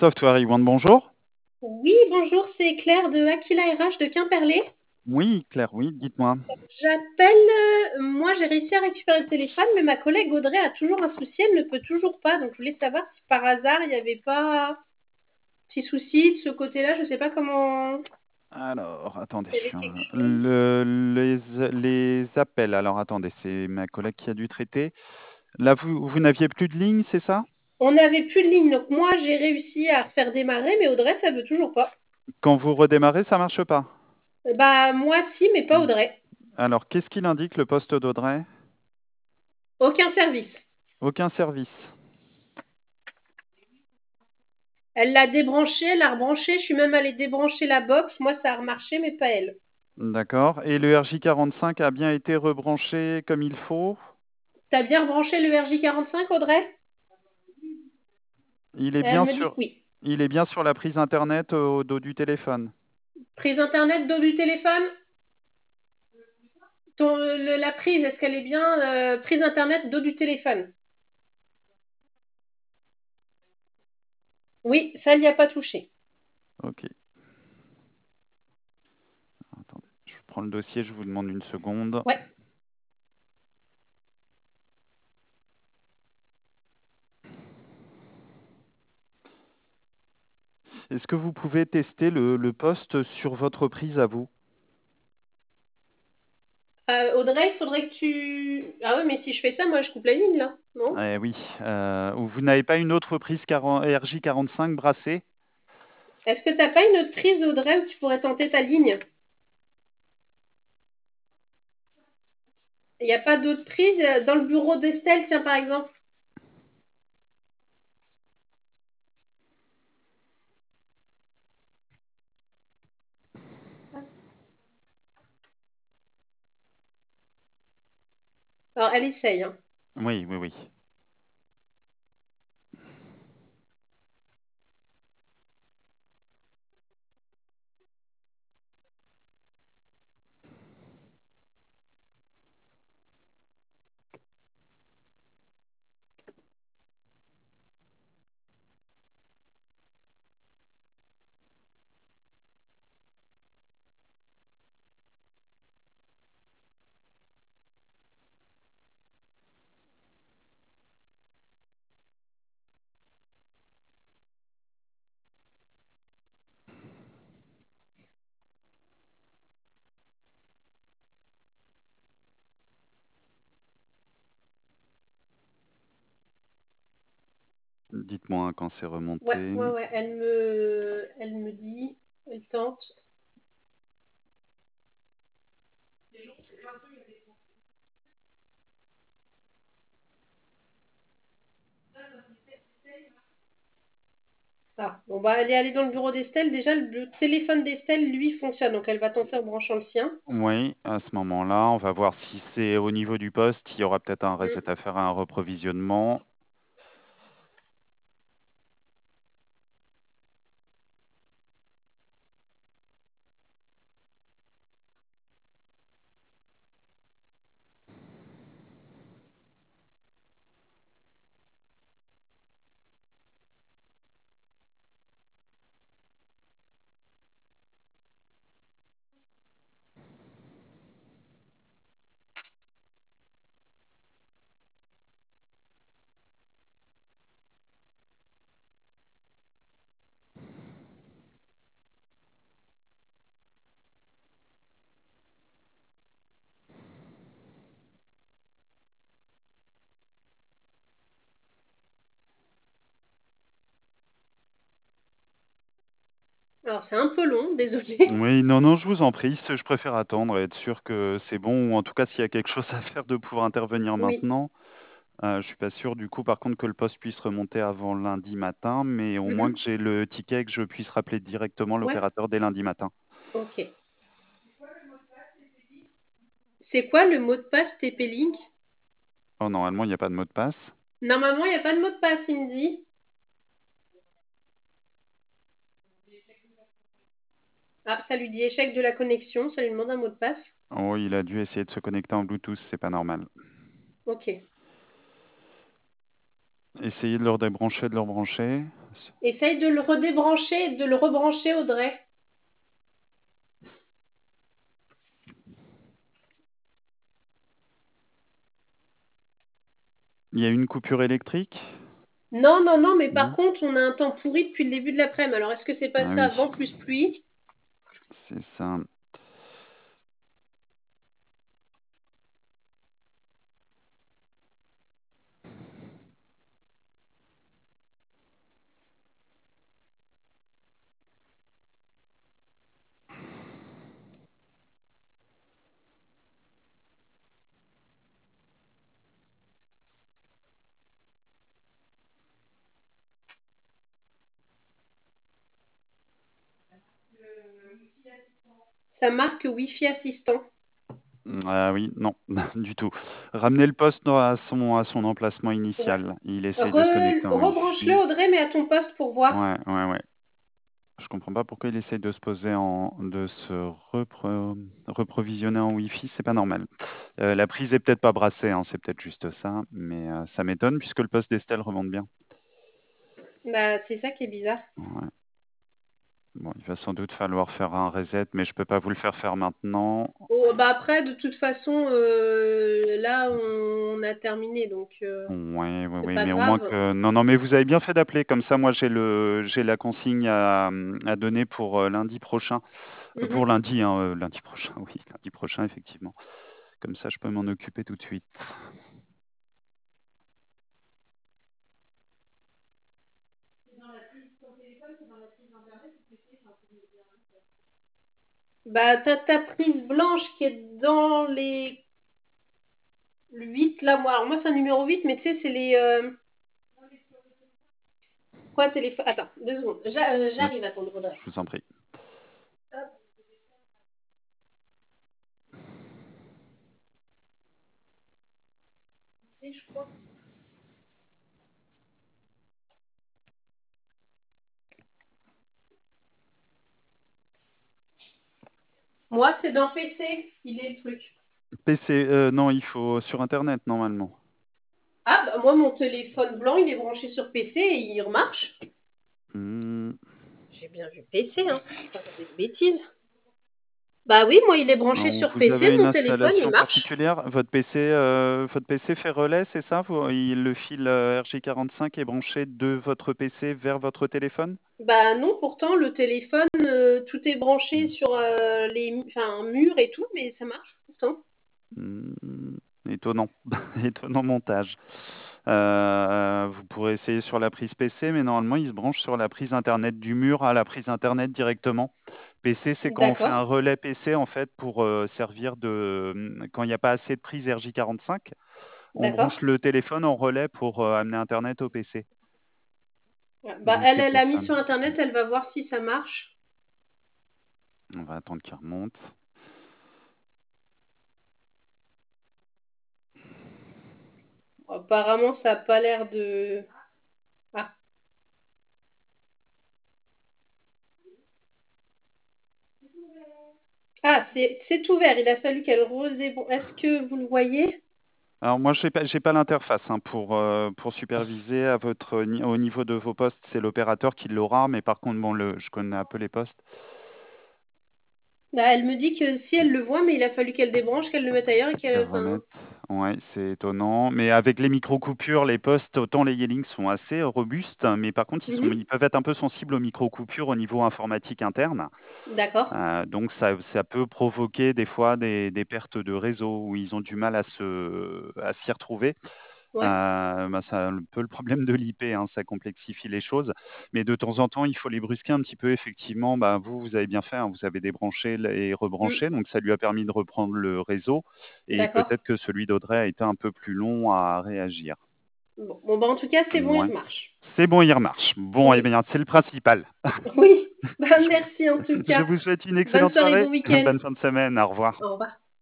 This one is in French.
Software One, bonjour. Oui, bonjour, c'est Claire de Aquila RH de Quimperlé. Oui, Claire, oui, dites-moi. J'appelle, moi j'ai réussi à récupérer le téléphone, mais ma collègue Audrey a toujours un souci, elle ne peut toujours pas. Donc je voulais savoir si par hasard il n'y avait pas un petit souci de ce côté-là, je ne sais pas comment. Alors, attendez. Il y avait quelque chose. Les appels, alors attendez, c'est ma collègue qui a dû traiter. Là, vous n'aviez plus de ligne, c'est ça? On n'avait plus de ligne, donc moi j'ai réussi à faire démarrer, mais Audrey ça veut toujours pas. Quand vous redémarrez, ça marche pas. Bah moi si, mais pas Audrey. Alors, qu'est-ce qu'il indique le poste d'Audrey? Aucun service. Aucun service. Elle l'a débranché, elle l'a rebranché, je suis même allée débrancher la box, moi ça a remarché, mais pas elle. D'accord. Et le RJ45 a bien été rebranché comme il faut? T'as bien rebranché le RJ45, Audrey? Il est Elle bien me dit que sur, oui. il est bien sur la prise internet au dos du téléphone. Prise internet, dos du téléphone. La prise, est-ce qu'elle est bien prise internet, dos du téléphone? Oui, ça, il n'y a pas touché. Ok. Attendez, je prends le dossier, je vous demande une seconde. Ouais. Est-ce que vous pouvez tester le poste sur votre prise à vous? Audrey, il faudrait que tu. Ah ouais, mais si je fais ça, moi, je coupe la ligne, là. Non? Eh oui. Vous n'avez pas une autre prise RJ45 brassée? Est-ce que t'as pas une autre prise, Audrey, où tu pourrais tenter ta ligne? Il n'y a pas d'autre prise dans le bureau d'Estelle, tiens, par exemple. Alors, elle essaye, hein. Oui, oui, oui. Dites-moi hein, quand c'est Ouais, remonté. ouais, ouais. Elle me dit, elle tente. Ah, bon, bah, elle est allée dans le bureau d'Estelle. Déjà, le téléphone d'Estelle, lui, fonctionne. Donc, elle va tenter en branchant le sien. Oui, à ce moment-là, on va voir si c'est au niveau du poste. Il y aura peut-être un reset Mm. à faire, un reprovisionnement. Alors, c'est un peu long, désolée. Oui, non, non, je vous en prie. Je préfère attendre et être sûr que c'est bon, ou en tout cas, s'il y a quelque chose à faire, de pouvoir intervenir Oui. maintenant. Je suis pas sûr du coup par contre que le poste puisse remonter avant lundi matin, mais au moins Mhm. que j'ai le ticket et que je puisse rappeler directement Ouais, l'opérateur dès lundi matin. ok. C'est quoi le mot de passe TP-Link? Oh, normalement, il n'y a pas de mot de passe. Normalement, il n'y a pas de mot de passe, il me dit. Ah, ça lui dit échec de la connexion, ça lui demande un mot de passe. Oh, il a dû essayer de se connecter en Bluetooth, c'est pas normal. Ok. Essayez de le redébrancher, de le rebrancher. Essaye de le redébrancher et de le rebrancher, Audrey. Il y a une coupure électrique? Non, non, non, mais par Non? contre, on a un temps pourri depuis le début de l'après-midi. Alors, est-ce que c'est Ah passé oui, avant plus pluie? c'est ça. Ça marque Wi-Fi assistant. Ah oui, non, du tout. Ramenez le poste à son emplacement Ouais. initial. Il essaye de se connecter en Rebranche-le, Wi-Fi. Audrey, mais à ton poste pour voir. Ouais, ouais, ouais. Je comprends pas pourquoi il essaye de se poser de se reprovisionner en Wi-Fi, c'est pas normal. La prise est peut-être pas brassée, hein, c'est peut-être juste ça, mais ça m'étonne puisque le poste d'Estelle remonte bien. Bah, c'est ça qui est bizarre. Ouais. Bon, il va sans doute falloir faire un reset, mais je peux pas vous le faire faire maintenant. Oh, bah après, de toute façon, là, on a terminé, donc Ouais, ouais, c'est ouais, pas mais au moins grave. que non, non, mais vous avez bien fait d'appeler, comme ça, moi j'ai la consigne à donner pour lundi prochain. Pour Mhm. lundi, hein, lundi prochain, oui, lundi prochain, effectivement. Comme ça, je peux m'en occuper tout de suite. Bah, t'as ta prise blanche qui est dans le 8 là. Alors moi, c'est un numéro 8, mais tu sais, c'est les. Quoi, téléphone? Attends, 2 secondes. Ouais, J'arrive à ton Audrey. je vous en prie. Hop, c'est, je crois. Moi, c'est dans PC, il est le truc. PC, non, il faut sur Internet, normalement. Ah, bah moi, mon téléphone blanc, il est branché sur PC et il remarche. Hmm. J'ai bien vu PC, hein. Je vais pas dire des bêtises. Bah oui, moi, il est branché Alors, sur vous PC, avez une mon téléphone, il installation marche. particulière? Votre PC fait relais, c'est ça? Le fil RJ45 est branché de votre PC vers votre téléphone? Bah non, pourtant, le téléphone, tout est branché Hmm. sur enfin, un mur et tout, mais ça marche pourtant. Hmm, étonnant, étonnant montage. Vous pourrez essayer sur la prise PC, mais normalement, il se branche sur la prise Internet du mur à la prise Internet directement. PC, c'est quand on fait D'accord, un relais PC, en fait, pour servir quand il n'y a pas assez de prise RJ45, on d'accord. branche le téléphone en relais pour amener Internet au PC. Ouais, bah Donc, elle, c'est elle pour a mis ça. sur Internet, elle va voir si ça marche. On va attendre qu'il remonte. Apparemment, ça a pas l'air de... Ah, ah c'est ouvert, il a fallu qu'elle redébranche. Est-ce que vous le voyez? Alors moi, j'ai pas l'interface hein, pour superviser au niveau de vos postes. C'est l'opérateur qui l'aura, mais par contre, bon, je connais un peu les postes. Bah, elle me dit que si elle le voit, mais il a fallu qu'elle débranche, qu'elle le mette ailleurs et Qu'elle qu'elle... Enfin, remette. Ouais, c'est étonnant. Mais avec les micro-coupures, les postes, autant les Yelling sont assez robustes, mais par contre, mhm, ils peuvent être un peu sensibles aux micro-coupures au niveau informatique interne. d'accord, Donc ça peut provoquer des fois des pertes de réseau où ils ont du mal à s'y retrouver. ouais. Bah, ça a un peu le problème de l'IP, hein, ça complexifie les choses. Mais de temps en temps, il faut les brusquer un petit peu. Effectivement, bah, vous avez bien fait, hein, vous avez débranché et rebranché, Mm, donc ça lui a permis de reprendre le réseau. Et d'accord. peut-être que celui d'Audrey a été un peu plus long à réagir. Bon, bon, bah en tout cas, c'est bon, il Ouais. remarche. C'est bon, il remarche. Bon, eh Oui, bien, c'est le principal. oui. Bah Je, merci en tout je cas. vous souhaite une Bonne excellente soirée, soirée. bon week-end. Bonne fin de semaine. Au revoir. Au revoir.